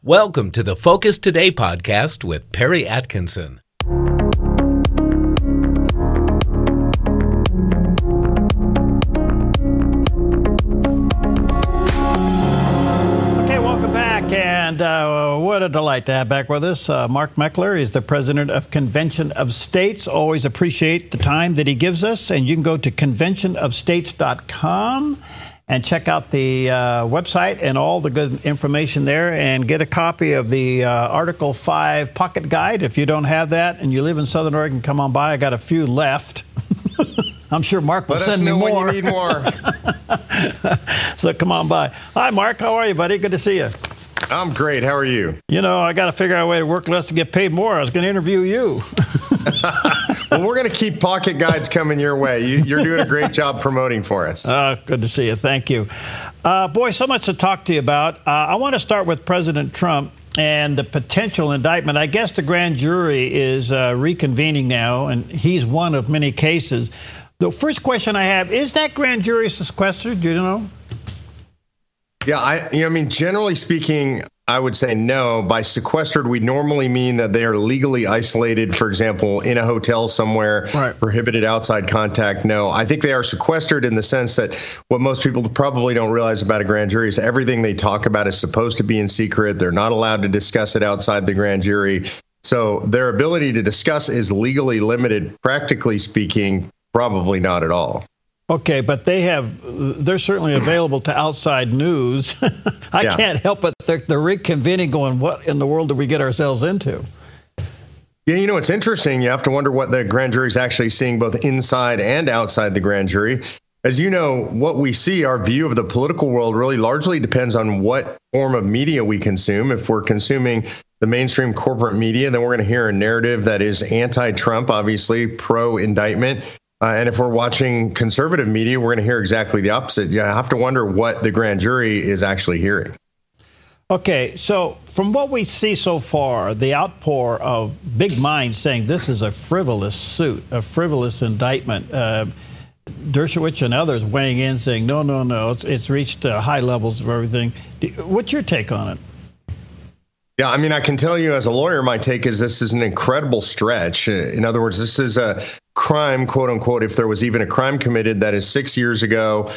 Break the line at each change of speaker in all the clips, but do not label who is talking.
Welcome to the Focus Today podcast with Perry Atkinson.
Okay, welcome back, and what a delight to have back with us Mark Meckler. He's the president of Convention of States. Always appreciate the time that he gives us, and you can go to conventionofstates.com and check out the website and all the good information there and get a copy of the Article 5 Pocket Guide. If you don't have that and you live in Southern Oregon, come on by. I got a few left. I'm sure Mark will send me more.
When you need more.
So come on by. Hi, Mark. How are you, buddy? Good to see you.
I'm great. How are you?
You know, I got to figure out a way to work less to get paid more. I was going to interview you.
Well, we're going to keep pocket guides coming your way. You're doing a great job promoting for us.
Good to see you. Thank you. Boy, so much to talk to you about. I want to start with President Trump and the potential indictment. I guess the grand jury is reconvening now, and he's one of many cases. The first question I have, is that grand jury sequestered? Do you know?
Yeah, I mean, generally speaking, I would say no. By sequestered, we normally mean that they are legally isolated, for example, in a hotel somewhere, right. Prohibited outside contact. No, I think they are sequestered in the sense that what most people probably don't realize about a grand jury is everything they talk about is supposed to be in secret. They're not allowed to discuss it outside the grand jury. So their ability to discuss is legally limited, practically speaking, probably not at all.
Okay, but they're certainly available to outside news. I can't help but they're reconvening going, what in the world did we get ourselves into?
Yeah, you know, it's interesting. You have to wonder what the grand jury is actually seeing both inside and outside the grand jury. As you know, what we see, our view of the political world really largely depends on what form of media we consume. If we're consuming the mainstream corporate media, then we're going to hear a narrative that is anti-Trump, obviously pro-indictment. And if we're watching conservative media, we're going to hear exactly the opposite. You have to wonder what the grand jury is actually hearing.
Okay, so from what we see so far, the outpour of big minds saying this is a frivolous suit, a frivolous indictment. Dershowitz and others weighing in saying, no, it's reached high levels of everything. What's your take on it?
Yeah, I mean, I can tell you as a lawyer, my take is this is an incredible stretch. In other words, this is a crime, quote unquote, if there was even a crime committed that is 6 years ago,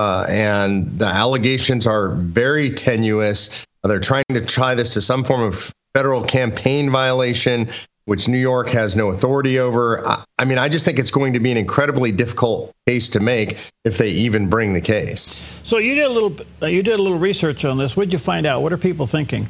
and the allegations are very tenuous. They're trying to tie this to some form of federal campaign violation, which New York has no authority over. I mean, I just think it's going to be an incredibly difficult case to make if they even bring the case.
So you did a little research on this. What did you find out? What are people thinking?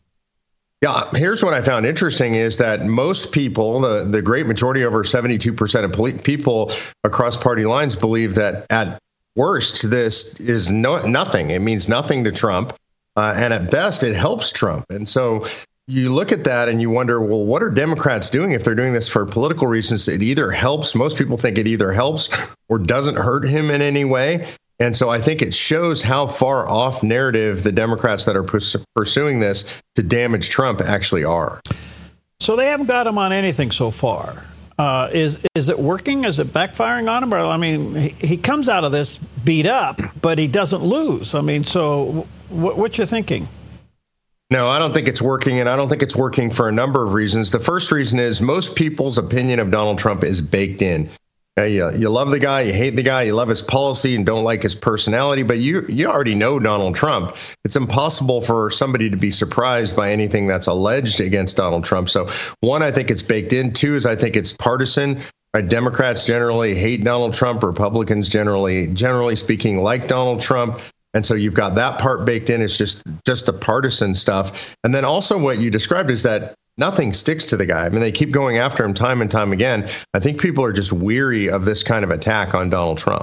Yeah, here's what I found interesting is that most people, the great majority, over 72% of people across party lines, believe that at worst, this is nothing. It means nothing to Trump. And at best, it helps Trump. And so you look at that and you wonder, well, what are Democrats doing if they're doing this for political reasons? It either helps. Most people think it either helps or doesn't hurt him in any way. And so I think it shows how far off narrative the Democrats that are pursuing this to damage Trump actually are.
So they haven't got him on anything so far. Is it working? Is it backfiring on him? Or, I mean, he comes out of this beat up, but he doesn't lose. I mean, so what's your thinking?
No, I don't think it's working, and I don't think it's working for a number of reasons. The first reason is most people's opinion of Donald Trump is baked in. You love the guy, you hate the guy, you love his policy and don't like his personality, but you already know Donald Trump. It's impossible for somebody to be surprised by anything that's alleged against Donald Trump. So one, I think it's baked in. Two is I think it's partisan. Right? Democrats generally hate Donald Trump. Republicans generally speaking, like Donald Trump. And so you've got that part baked in. It's just the partisan stuff. And then also what you described is that nothing sticks to the guy. I mean, they keep going after him time and time again. I think people are just weary of this kind of attack on Donald Trump.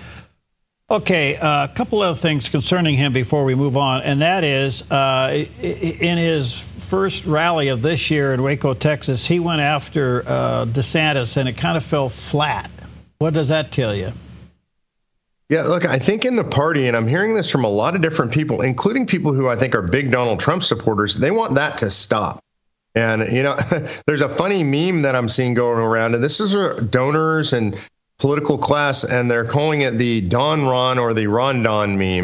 Okay, a couple of things concerning him before we move on, and that is in his first rally of this year in Waco, Texas, he went after DeSantis, and it kind of fell flat. What does that tell you?
Yeah, look, I think in the party, and I'm hearing this from a lot of different people, including people who I think are big Donald Trump supporters, they want that to stop. And, you know, there's a funny meme that I'm seeing going around, and this is donors and political class, and they're calling it the Don Ron or the Ron Don meme.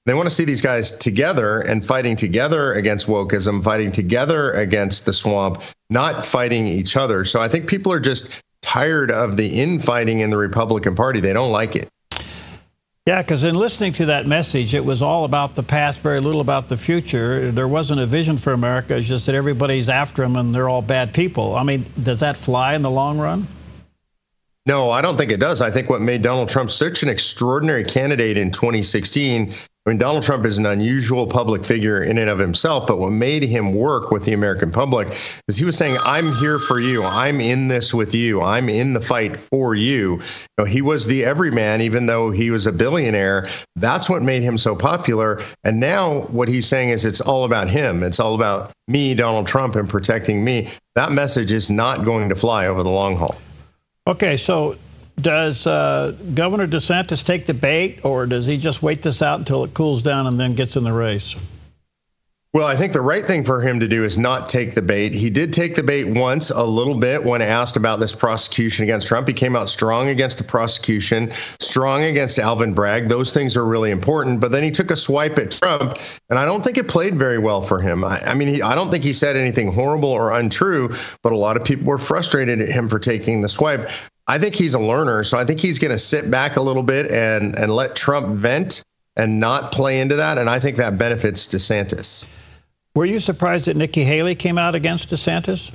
They want to see these guys together and fighting together against wokeism, fighting together against the swamp, not fighting each other. So I think people are just tired of the infighting in the Republican Party. They don't like it.
Yeah, because in listening to that message, it was all about the past, very little about the future. There wasn't a vision for America. It's just that everybody's after them and they're all bad people. I mean, does that fly in the long run?
No, I don't think it does. I think what made Donald Trump such an extraordinary candidate in 2016, I mean, Donald Trump is an unusual public figure in and of himself, but what made him work with the American public is he was saying, I'm here for you. I'm in this with you. I'm in the fight for you. You know, he was the everyman, even though he was a billionaire. That's what made him so popular. And now what he's saying is it's all about him. It's all about me, Donald Trump, and protecting me. That message is not going to fly over the long haul.
Okay, so does Governor DeSantis take the bait, or does he just wait this out until it cools down and then gets in the race?
Well, I think the right thing for him to do is not take the bait. He did take the bait once a little bit when asked about this prosecution against Trump. He came out strong against the prosecution, strong against Alvin Bragg. Those things are really important. But then he took a swipe at Trump, and I don't think it played very well for him. I don't think he said anything horrible or untrue, but a lot of people were frustrated at him for taking the swipe. I think he's a learner, so I think he's going to sit back a little bit and let Trump vent and not play into that, and I think that benefits DeSantis.
Were you surprised that Nikki Haley came out against DeSantis?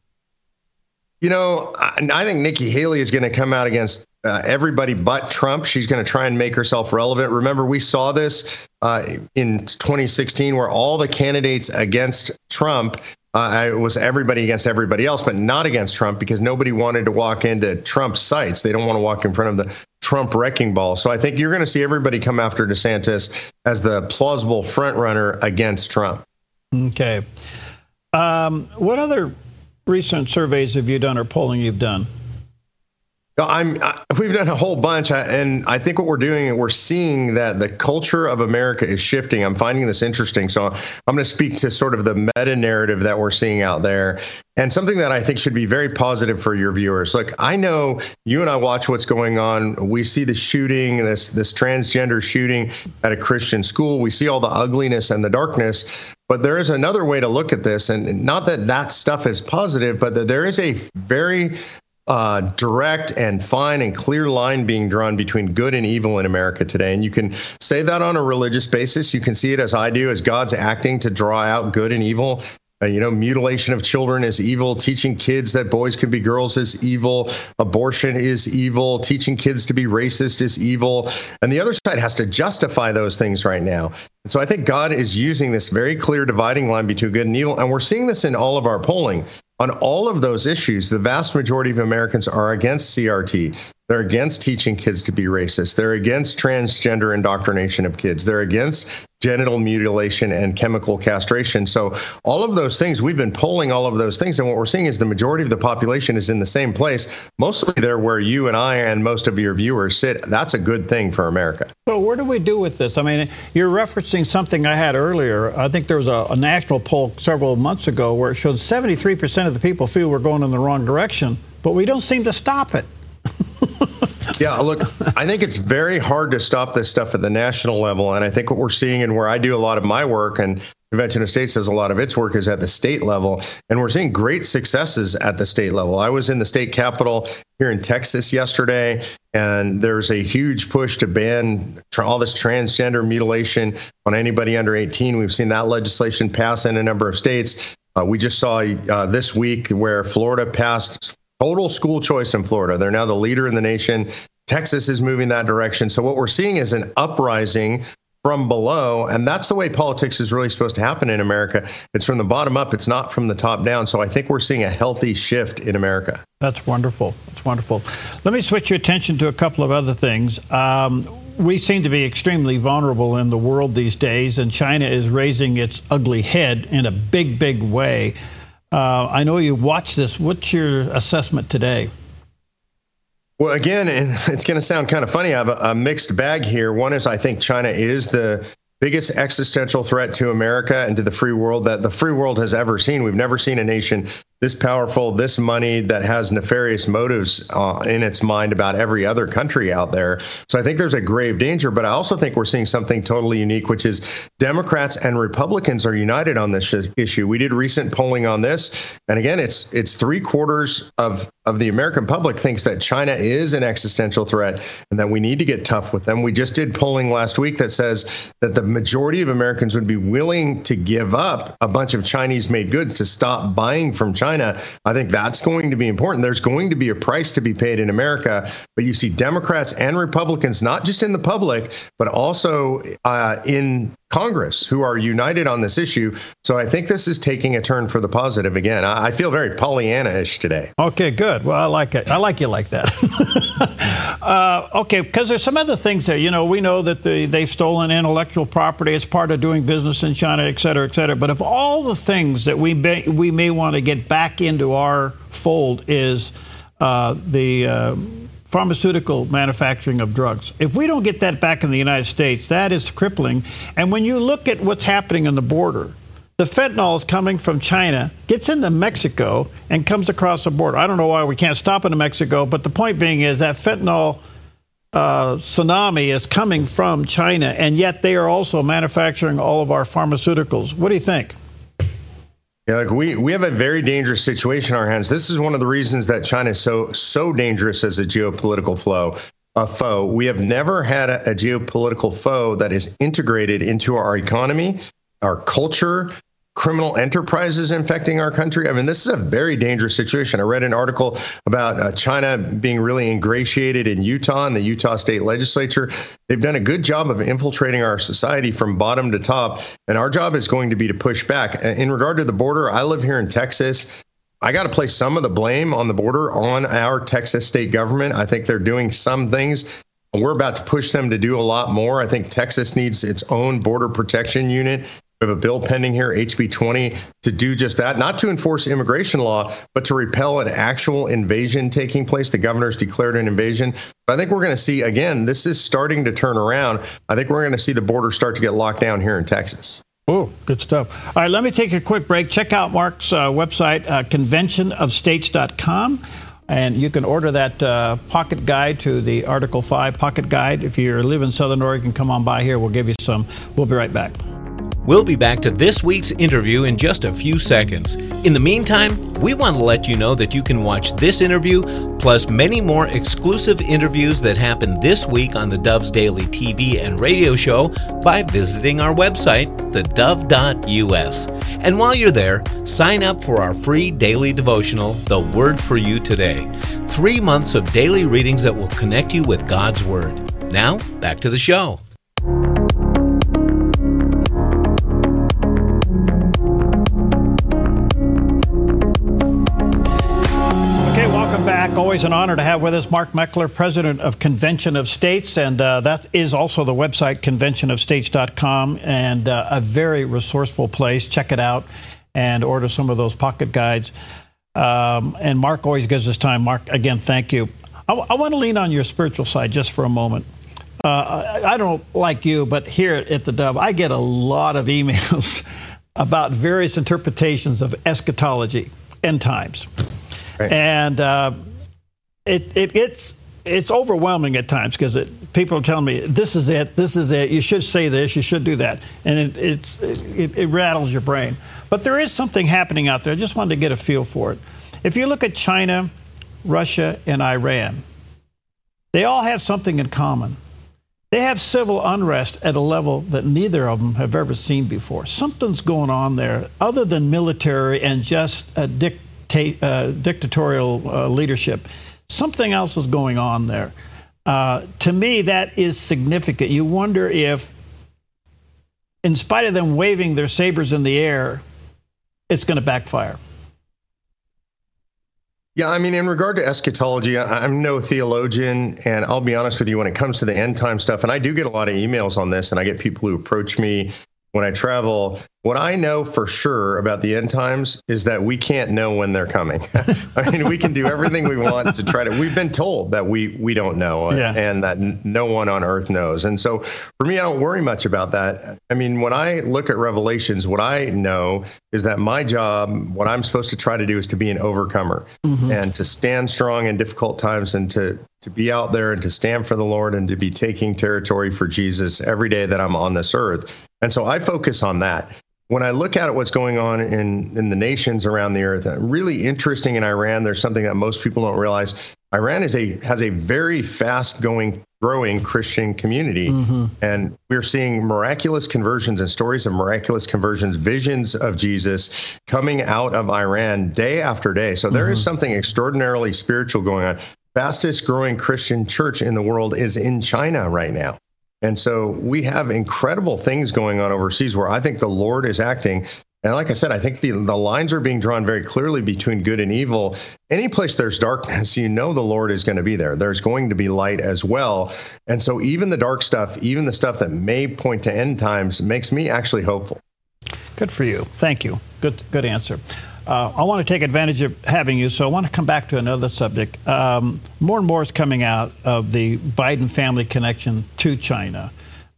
You know, I think Nikki Haley is going to come out against everybody but Trump. She's going to try and make herself relevant. Remember, we saw this in 2016 where all the candidates against Trump, it was everybody against everybody else, but not against Trump because nobody wanted to walk into Trump's sights. They don't want to walk in front of the Trump wrecking ball. So I think you're going to see everybody come after DeSantis as the plausible front runner against Trump.
Okay. What other recent surveys have you done or polling you've done?
We've done a whole bunch, and I think what we're doing, we're seeing that the culture of America is shifting. I'm finding this interesting. So I'm going to speak to sort of the meta narrative that we're seeing out there, and something that I think should be very positive for your viewers. Look, I know you and I watch what's going on. We see the shooting, this transgender shooting at a Christian school. We see all the ugliness and the darkness. But there is another way to look at this, and not that stuff is positive, but that there is a very direct and fine and clear line being drawn between good and evil in America today. And you can say that on a religious basis. You can see it as I do, as God's acting to draw out good and evil. Mutilation of children is evil. Teaching kids that boys can be girls is evil. Abortion is evil. Teaching kids to be racist is evil. And the other side has to justify those things right now. And so I think God is using this very clear dividing line between good and evil. And we're seeing this in all of our polling. On all of those issues, the vast majority of Americans are against CRT. They're against teaching kids to be racist. They're against transgender indoctrination of kids. They're against genital mutilation and chemical castration. So all of those things, we've been polling all of those things. And what we're seeing is the majority of the population is in the same place, mostly there where you and I and most of your viewers sit. That's a good thing for America.
So where do we do with this? I mean, you're referencing something I had earlier. I think there was a national poll several months ago where it showed 73% of the people feel we're going in the wrong direction, but we don't seem to stop it.
Yeah, look, I think it's very hard to stop this stuff at the national level. And I think what we're seeing, and where I do a lot of my work, and Convention of States does a lot of its work, is at the state level. And we're seeing great successes at the state level. I was in the state capitol here in Texas yesterday, and there's a huge push to ban all this transgender mutilation on anybody under 18. We've seen that legislation pass in a number of states. We just saw this week where Florida passed total school choice in Florida. They're now the leader in the nation. Texas is moving that direction. So what we're seeing is an uprising from below, and that's the way politics is really supposed to happen in America. It's from the bottom up. It's not from the top down. So I think we're seeing a healthy shift in America.
That's wonderful. That's wonderful. Let me switch your attention to a couple of other things. We seem to be extremely vulnerable in the world these days, and China is raising its ugly head in a big, big way. I know you watch this. What's your assessment today?
Well, again, it's going to sound kind of funny. I have a mixed bag here. One is I think China is the biggest existential threat to America and to the free world that the free world has ever seen. We've never seen a nation this powerful, this money that has nefarious motives in its mind about every other country out there. So I think there's a grave danger, but I also think we're seeing something totally unique, which is Democrats and Republicans are united on this issue. We did recent polling on this. And again, it's 3/4 of the American public thinks that China is an existential threat and that we need to get tough with them. We just did polling last week that says that the majority of Americans would be willing to give up a bunch of Chinese-made goods to stop buying from China. I think that's going to be important. There's going to be a price to be paid in America, but you see Democrats and Republicans, not just in the public, but also in Congress, who are united on this issue. So I think this is taking a turn for the positive again. I feel very Pollyanna-ish today.
Okay, good. Well, I like it. I like you like that. Okay, because there's some other things there. You know, we know that they've stolen intellectual property as part of doing business in China, et cetera, et cetera. But of all the things that we may want to get back into our fold is the pharmaceutical manufacturing of drugs. If we don't get that back in the United States, that is crippling. And when you look at what's happening on the border, the fentanyl is coming from China, gets into Mexico, and comes across the border. I don't know why we can't stop it in Mexico, but the point being is that fentanyl tsunami is coming from China, and yet they are also manufacturing all of our pharmaceuticals. What do you think?
Yeah, like we have a very dangerous situation in our hands. This is one of the reasons that China is so dangerous as a geopolitical foe. We have never had a geopolitical foe that is integrated into our economy, our culture, criminal enterprises infecting our country. I mean, this is a very dangerous situation. I read an article about China being really ingratiated in Utah and the Utah state legislature. They've done a good job of infiltrating our society from bottom to top, and our job is going to be to push back. In regard to the border, I live here in Texas. I got to place some of the blame on the border on our Texas state government. I think they're doing some things. We're about to push them to do a lot more. I think Texas needs its own border protection unit. We have a bill pending here, HB 20, to do just that, not to enforce immigration law, but to repel an actual invasion taking place. The governor's declared an invasion. But I think we're going to see, again, this is starting to turn around. I think we're going to see the border start to get locked down here in Texas.
Oh, good stuff. All right, let me take a quick break. Check out Mark's website, conventionofstates.com. And you can order that pocket guide to the Article 5 pocket guide. If you live in Southern Oregon, come on by here. We'll give you some. We'll be right back.
We'll be back to this week's interview in just a few seconds. In the meantime, we want to let you know that you can watch this interview, plus many more exclusive interviews that happen this week on the Dove's Daily TV and radio show by visiting our website, thedove.us. And while you're there, sign up for our free daily devotional, The Word for You Today. 3 months of daily readings that will connect you with God's Word. Now, back to the show.
Always an honor to have with us Mark Meckler, president of Convention of States, and that is also the website, conventionofstates.com, and a very resourceful place. Check it out and order some of those pocket guides. And Mark always gives us time. Mark, again, thank you. I want to lean on your spiritual side just for a moment. I don't like you, but here at the Dove, I get a lot of emails about various interpretations of eschatology, end times. Right. And it's overwhelming at times because people are telling me, this is it, you should say this, you should do that. And it rattles your brain. But there is something happening out there. I just wanted to get a feel for it. If you look at China, Russia, and Iran, they all have something in common. They have civil unrest at a level that neither of them have ever seen before. Something's going on there other than military and just dictatorial leadership. Something else is going on there. To me, that is significant. You wonder if, in spite of them waving their sabers in the air, it's going to backfire.
Yeah, I mean, in regard to eschatology, I'm no theologian, and I'll be honest with you, when it comes to the end time stuff, and I do get a lot of emails on this, and I get people who approach me when I travel. What I know for sure about the end times is that we can't know when they're coming. I mean, we can do everything we want to try to. We've been told that we don't know, and that no one on earth knows. And so for me, I don't worry much about that. I mean, when I look at Revelations, what I know is that my job, what I'm supposed to try to do, is to be an overcomer and to stand strong in difficult times, and to be out there and to stand for the Lord and to be taking territory for Jesus every day that I'm on this earth. And so I focus on that. When I look at what's going on in the nations around the earth, really interesting in Iran, there's something that most people don't realize. Iran has a very growing Christian community. And we're seeing miraculous conversions and stories of miraculous conversions, visions of Jesus coming out of Iran day after day. So there is something extraordinarily spiritual going on. Fastest growing Christian church in the world is in China right now. And so we have incredible things going on overseas where I think the Lord is acting. And like I said, I think the lines are being drawn very clearly between good and evil. Any place there's darkness, the Lord is going to be there. There's going to be light as well. And so even the dark stuff, even the stuff that may point to end times, makes me actually hopeful.
Good for you. Thank you. Good answer. I want to take advantage of having you, so I want to come back to another subject. More and more is coming out of the Biden family connection to China.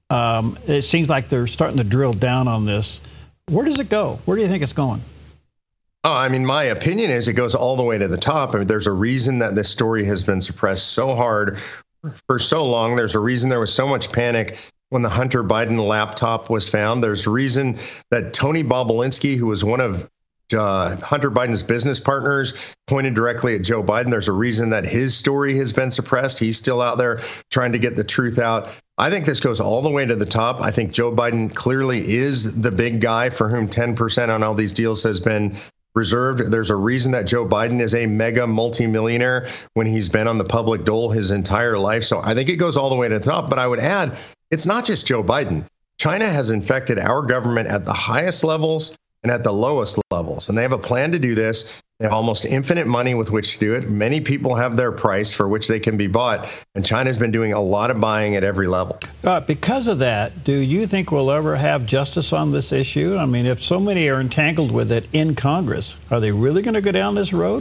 It seems like they're starting to drill down on this. Where does it go? Where do you think it's going?
Oh, I mean, my opinion is it goes all the way to the top. I mean, there's a reason that this story has been suppressed so hard for so long. There's a reason there was so much panic when the Hunter Biden laptop was found. There's a reason that Tony Bobulinski, who was one of Hunter Biden's business partners, pointed directly at Joe Biden. There's a reason that his story has been suppressed. He's still out there trying to get the truth out. I think this goes all the way to the top. I think Joe Biden clearly is the big guy for whom 10% on all these deals has been reserved. There's a reason that Joe Biden is a mega multimillionaire when he's been on the public dole his entire life. So I think it goes all the way to the top. But I would add, it's not just Joe Biden. China has infected our government at the highest levels and at the lowest levels. And they have a plan to do this. They have almost infinite money with which to do it. Many people have their price for which they can be bought. And China's been doing a lot of buying at every level.
Because of that, do you think we'll ever have justice on this issue? I mean, if so many are entangled with it in Congress, are they really going to go down this road?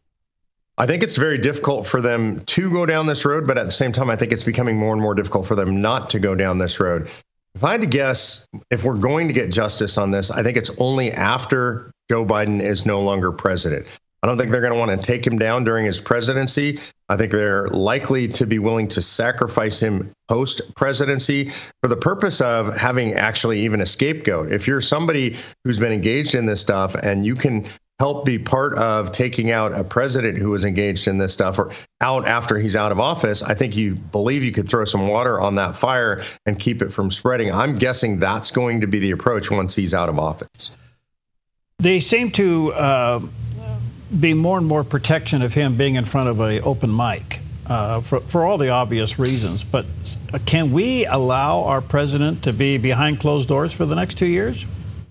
I think it's very difficult for them to go down this road. But at the same time, I think it's becoming more and more difficult for them not to go down this road. If I had to guess, if we're going to get justice on this, I think it's only after Joe Biden is no longer president. I don't think they're going to want to take him down during his presidency. I think they're likely to be willing to sacrifice him post-presidency for the purpose of having actually even a scapegoat. If you're somebody who's been engaged in this stuff and you can help be part of taking out a president who was engaged in this stuff or out after he's out of office, I think you believe you could throw some water on that fire and keep it from spreading. I'm guessing that's going to be the approach once he's out of office.
They seem to be more and more protection of him being in front of an open mic for all the obvious reasons. But can we allow our president to be behind closed doors for the next 2 years?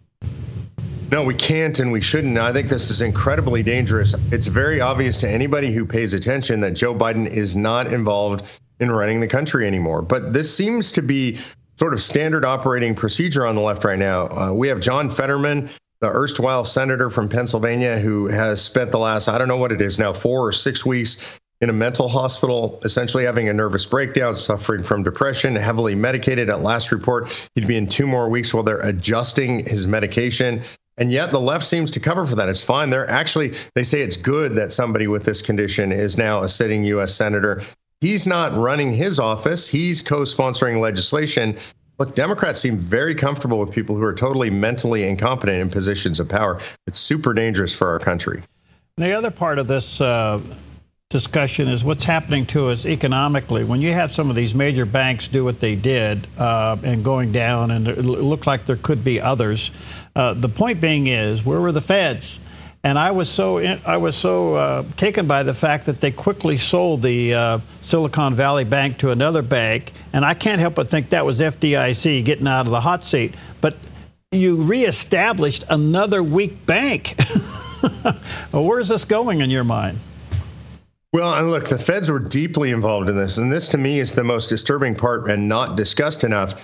No, we can't and we shouldn't. I think this is incredibly dangerous. It's very obvious to anybody who pays attention that Joe Biden is not involved in running the country anymore. But this seems to be sort of standard operating procedure on the left right now. We have John Fetterman, the erstwhile senator from Pennsylvania, who has spent the last, I don't know what it is now, 4 or 6 weeks in a mental hospital, essentially having a nervous breakdown, suffering from depression, heavily medicated. At last report, he'd be in 2 more weeks while they're adjusting his medication. And yet the left seems to cover for that. It's fine. They say it's good that somebody with this condition is now a sitting U.S. senator. He's not running his office. He's co-sponsoring legislation. Look, Democrats seem very comfortable with people who are totally mentally incompetent in positions of power. It's super dangerous for our country.
The other part of this discussion is what's happening to us economically. When you have some of these major banks do what they did and going down, and it looked like there could be others. The point being is, where were the feds? And I was so taken by the fact that they quickly sold the Silicon Valley Bank to another bank, and I can't help but think that was FDIC getting out of the hot seat. But you reestablished another weak bank. Well, where's this going in your mind?
Well, and look, the feds were deeply involved in this, and this to me is the most disturbing part and not discussed enough.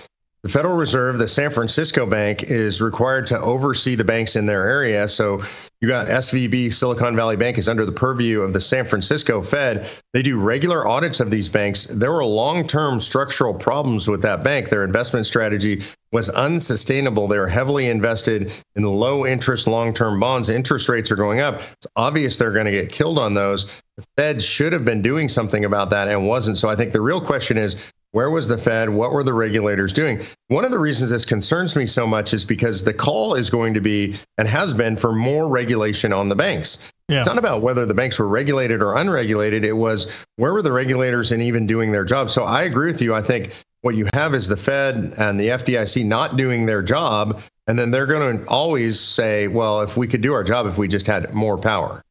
the Federal Reserve, the San Francisco Bank, is required to oversee the banks in their area. So you got SVB, Silicon Valley Bank, is under the purview of the San Francisco Fed. They do regular audits of these banks. There were long-term structural problems with that bank. Their investment strategy was unsustainable. They were heavily invested in low-interest long-term bonds. Interest rates are going up. It's obvious they're going to get killed on those. The Fed should have been doing something about that and wasn't. So I think the real question is, where was the Fed? What were the regulators doing? One of the reasons this concerns me so much is because the call is going to be, and has been, for more regulation on the banks. Yeah. It's not about whether the banks were regulated or unregulated. It was, where were the regulators in even doing their job? So I agree with you. I think what you have is the Fed and the FDIC not doing their job. And then they're going to always say, well, if we could do our job, if we just had more power.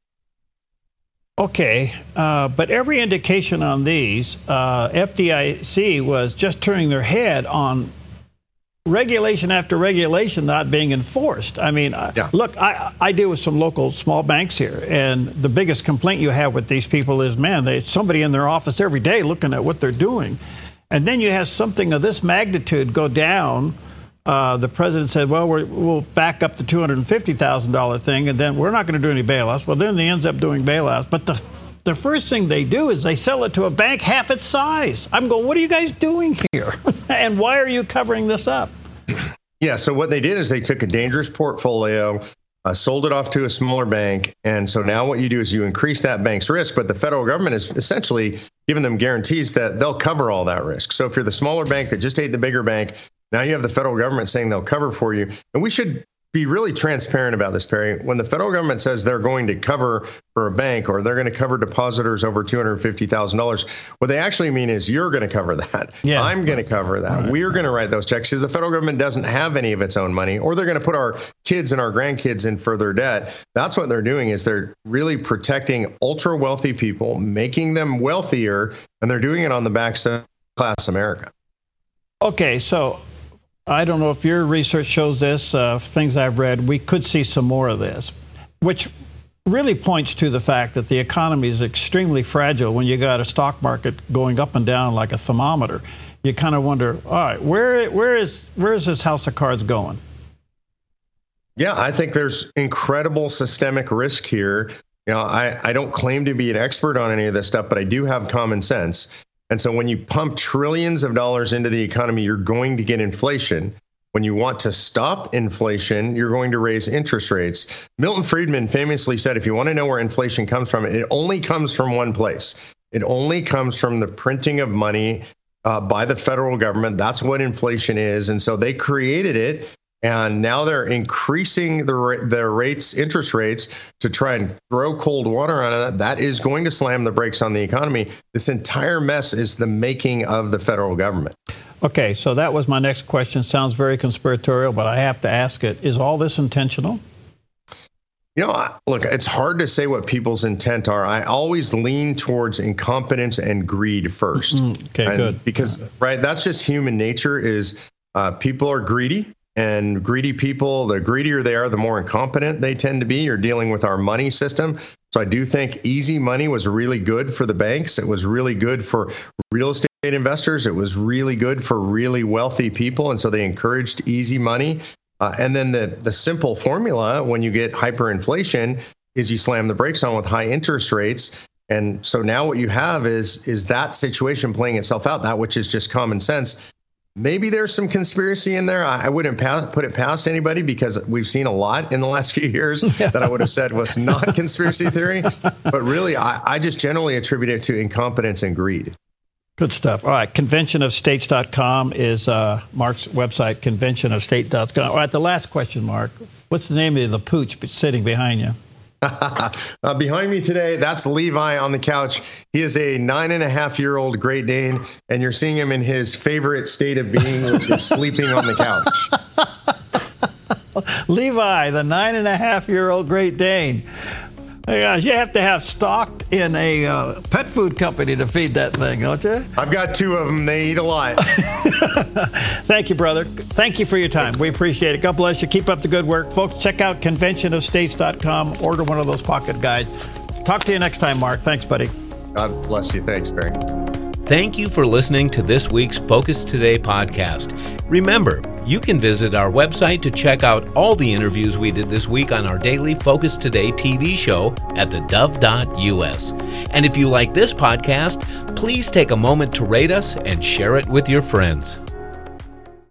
Okay, but every indication on these, FDIC was just turning their head on regulation after regulation not being enforced. I mean, Look, I deal with some local small banks here, and the biggest complaint you have with these people is, man, there's somebody in their office every day looking at what they're doing. And then you have something of this magnitude go down. The president said, well, we'll back up the $250,000 thing, and then we're not going to do any bailouts. Well, then they ends up doing bailouts. But the first thing they do is they sell it to a bank half its size. I'm going, what are you guys doing here? And why are you covering this up?
Yeah, so what they did is they took a dangerous portfolio, sold it off to a smaller bank. And so now what you do is you increase that bank's risk, but the federal government is essentially giving them guarantees that they'll cover all that risk. So if you're the smaller bank that just ate the bigger bank, now you have the federal government saying they'll cover for you. And we should be really transparent about this, Perry. When the federal government says they're going to cover for a bank, or they're going to cover depositors over $250,000, what they actually mean is you're going to cover that. Yeah. I'm going to cover that. Right. We're going to write those checks, because the federal government doesn't have any of its own money, or they're going to put our kids and our grandkids in further debt. That's what they're doing, is they're really protecting ultra wealthy people, making them wealthier, and they're doing it on the backs of class America.
Okay, so I don't know if your research shows this, things I've read, we could see some more of this, which really points to the fact that the economy is extremely fragile when you got a stock market going up and down like a thermometer. You kind of wonder, all right, where is this house of cards going?
Yeah, I think there's incredible systemic risk here. You know, I don't claim to be an expert on any of this stuff, but I do have common sense. And so when you pump trillions of dollars into the economy, you're going to get inflation. When you want to stop inflation, you're going to raise interest rates. Milton Friedman famously said, if you want to know where inflation comes from, it only comes from one place. It only comes from the printing of money by the federal government. That's what inflation is. And so they created it. And now they're increasing their rates, interest rates, to try and throw cold water on it. That is going to slam the brakes on the economy. This entire mess is the making of the federal government.
Okay, so that was my next question. Sounds very conspiratorial, but I have to ask it. Is all this intentional?
You know, look, it's hard to say what people's intent are. I always lean towards incompetence and greed first.
Okay, good.
Because, right, that's just human nature, is people are greedy. And greedy people, the greedier they are, the more incompetent they tend to be. You're dealing with our money system. So I do think easy money was really good for the banks. It was really good for real estate investors. It was really good for really wealthy people. And so they encouraged easy money. And then the simple formula when you get hyperinflation is you slam the brakes on with high interest rates. And so now what you have is that situation playing itself out, that which is just common sense. Maybe there's some conspiracy in there. I wouldn't put it past anybody, because we've seen a lot in the last few years that I would have said was not conspiracy theory. But really, I just generally attribute it to incompetence and greed.
Good stuff. All right. Conventionofstates.com is Mark's website, conventionofstate.com. All right. The last question, Mark. What's the name of the pooch sitting behind you?
Behind me today, that's Levi on the couch. He is a 9.5-year-old Great Dane, and you're seeing him in his favorite state of being, which is sleeping on the
couch. Levi, the 9.5-year-old Great Dane. Oh, gosh, you have to have stock in a pet food company to feed that thing, don't you?
I've got 2 of them. They eat a lot.
Thank you, brother. Thank you for your time. We appreciate it. God bless you. Keep up the good work. Folks, check out conventionofstates.com. Order one of those pocket guides. Talk to you next time, Mark. Thanks, buddy.
God bless you. Thanks, Barry.
Thank you for listening to this week's Focus Today podcast. Remember, you can visit our website to check out all the interviews we did this week on our daily Focus Today TV show at thedove.us. And if you like this podcast, please take a moment to rate us and share it with your friends.